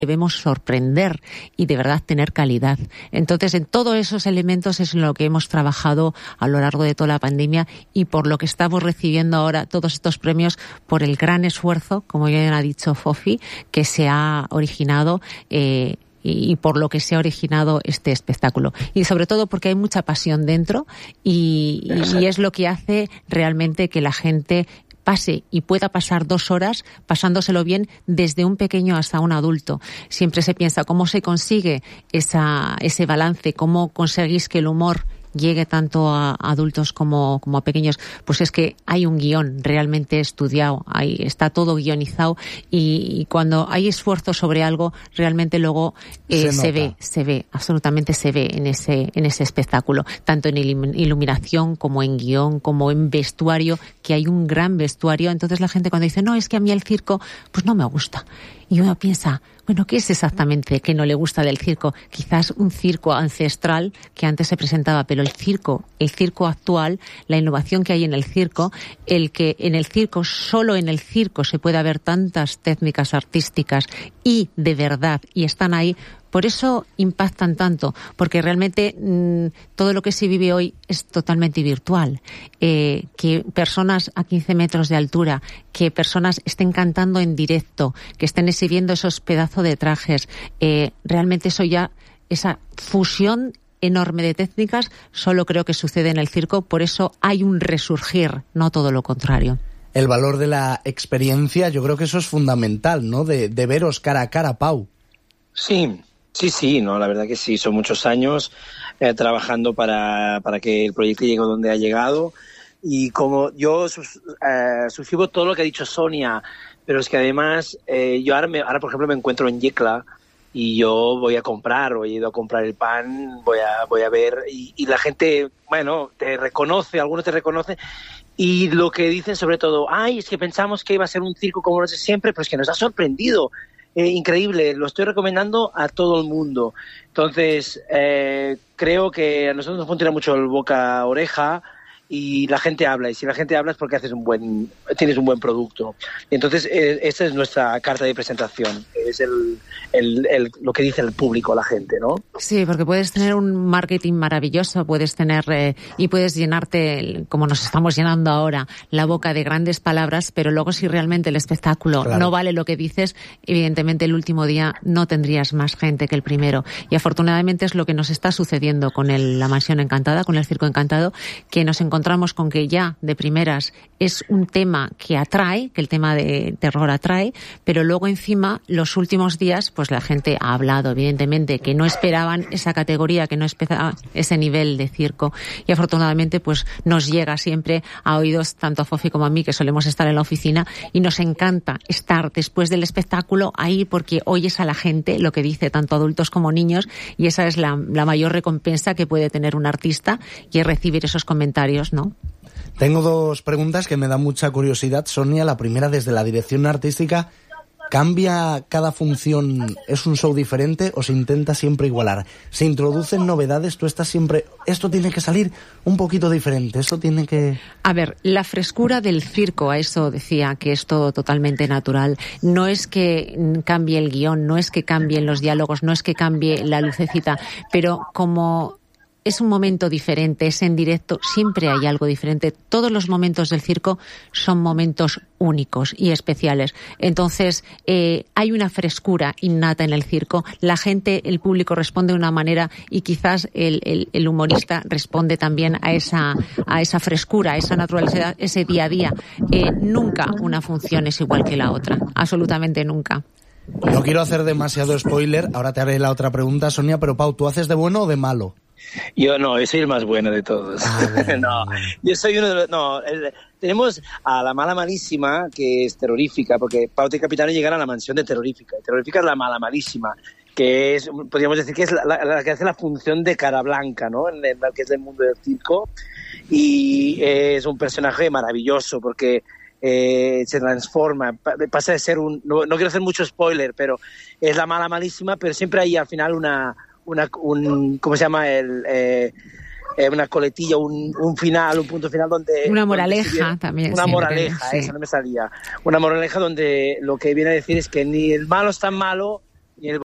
debemos sorprender y de verdad tener calidad. Entonces, en todos esos elementos es en lo que hemos trabajado a lo largo de toda la pandemia y por lo que estamos recibiendo ahora todos estos premios por el gran esfuerzo, como bien ha dicho Fofi, que se ha originado y por lo que se ha originado este espectáculo. Y sobre todo porque hay mucha pasión dentro y es lo que hace realmente que la gente pase y pueda pasar 2 horas pasándoselo bien desde un pequeño hasta un adulto. Siempre se piensa cómo se consigue ese balance, cómo conseguís que el humor llegue tanto a adultos como a pequeños. Pues es que hay un guión realmente estudiado, está todo guionizado y cuando hay esfuerzo sobre algo realmente luego se ve, absolutamente se ve en ese espectáculo, tanto en iluminación como en guión, como en vestuario, que hay un gran vestuario. Entonces la gente cuando dice, no, es que a mí el circo pues no me gusta, y uno piensa, bueno, ¿qué es exactamente que no le gusta del circo? Quizás un circo ancestral que antes se presentaba, pero el circo actual, la innovación que hay en el circo, el que en el circo, solo en el circo se puede haber tantas técnicas artísticas y de verdad, y están ahí. Por eso impactan tanto, porque realmente todo lo que se vive hoy es totalmente virtual. Que personas a 15 metros de altura, que personas estén cantando en directo, que estén exhibiendo esos pedazos de trajes, realmente eso ya, esa fusión enorme de técnicas, solo creo que sucede en el circo, por eso hay un resurgir, no todo lo contrario. El valor de la experiencia, yo creo que eso es fundamental, ¿no? De veros cara a cara, Pau. Sí, no, la verdad que sí, son muchos años trabajando para que el proyecto llegue donde ha llegado, y como yo suscribo todo lo que ha dicho Sonia, pero es que además yo ahora por ejemplo me encuentro en Yecla y yo voy a comprar, o he ido a comprar el pan, voy a ver y la gente, bueno, te reconoce, algunos te reconocen. Y lo que dicen sobre todo, es que pensamos que iba a ser un circo como lo de siempre, pero es que nos ha sorprendido. Increíble, lo estoy recomendando a todo el mundo. Entonces, creo que a nosotros nos funciona mucho el boca a oreja y la gente habla, y si la gente habla es porque tienes un buen producto. Entonces, esta es nuestra carta de presentación, es lo que dice el público, la gente, ¿no? Sí, porque puedes tener un marketing maravilloso, puedes tener y puedes llenarte, como nos estamos llenando ahora, la boca de grandes palabras, pero luego si realmente el espectáculo no vale lo que dices, evidentemente el último día no tendrías más gente que el primero. Y afortunadamente es lo que nos está sucediendo con la Mansión Encantada, con el Circo Encantado, que nos encontramos con que ya de primeras es un tema que atrae, que el tema de terror atrae, pero luego encima los últimos días pues la gente ha hablado evidentemente que no esperaban esa categoría, que no esperaban ese nivel de circo, y afortunadamente pues nos llega siempre a oídos tanto a Fofi como a mí, que solemos estar en la oficina, y nos encanta estar después del espectáculo ahí porque oyes a la gente lo que dice tanto adultos como niños, y esa es la mayor recompensa que puede tener un artista, y es recibir esos comentarios, ¿no? Tengo 2 preguntas que me dan mucha curiosidad, Sonia. La primera, desde la dirección artística, ¿cambia cada función? ¿Es un show diferente o se intenta siempre igualar? ¿Se introducen novedades? ¿Tú estás siempre, esto tiene que salir un poquito diferente, esto tiene que...? A ver, la frescura del circo, a eso decía, que es todo totalmente natural. No es que cambie el guión, no es que cambien los diálogos, no es que cambie la lucecita, pero como es un momento diferente, es en directo, siempre hay algo diferente. Todos los momentos del circo son momentos únicos y especiales. Entonces, hay una frescura innata en el circo. La gente, el público responde de una manera, y quizás el humorista responde también a esa frescura, a esa naturalidad, ese día a día. Nunca una función es igual que la otra, absolutamente nunca. No quiero hacer demasiado spoiler, ahora te haré la otra pregunta, Sonia, pero Pau, ¿tú haces de bueno o de malo? Yo soy el más bueno de todos. Yo soy uno de los... tenemos a la mala malísima, que es terrorífica, porque Pauta y Capitano llegan a la mansión de terrorífica. Y terrorífica es la mala malísima, que es, podríamos decir que es la que hace la función de cara blanca, ¿no? En la que es el mundo del circo. Y es un personaje maravilloso, porque se transforma, pasa de ser no quiero hacer mucho spoiler, pero es la mala malísima, pero siempre hay al final ¿cómo se llama? Una coletilla, un final, un punto final donde... Una moraleja también. Una moraleja, sí. Eso no me salía. Una moraleja donde lo que viene a decir es que ni el malo es tan malo,